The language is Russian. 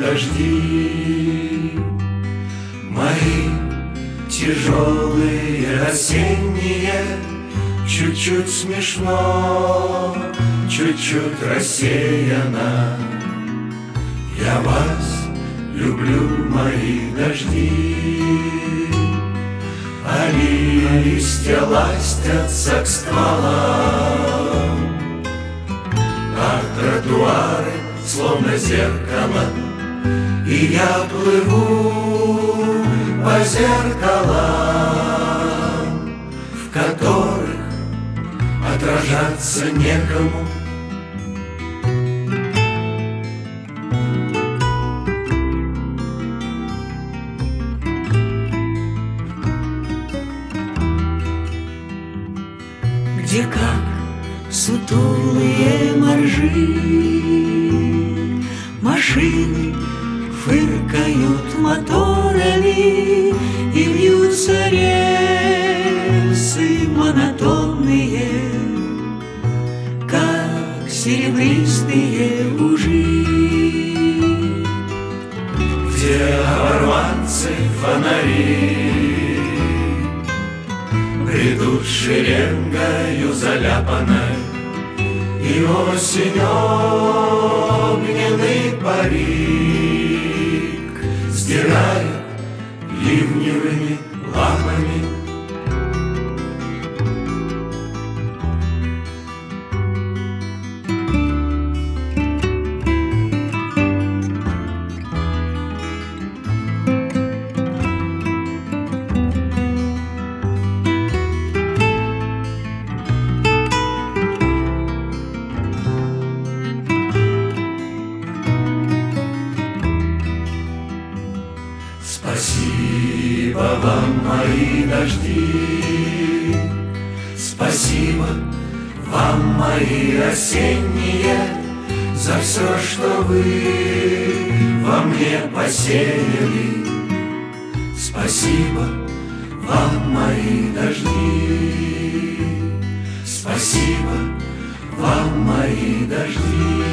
дожди, мои тяжелые осенние. Чуть-чуть смешно, чуть-чуть рассеяно. Я вас люблю, мои дожди. Они листья ластятся к стволам, а тротуары словно зеркало, и я плыву по зеркалам, в которых отражаться некому. Где как сутулые моржи, машины фыркают моторами, и вьются рельсы монотонные, как серебристые ужи. Где оборванцы фонари бредут шеренгою заляпанной, и осенью огненный парик сдирает ливневыми лапами. Спасибо вам, мои дожди, спасибо вам, мои осенние, за все, что вы во мне посеяли. Спасибо вам, мои дожди, спасибо вам, мои дожди.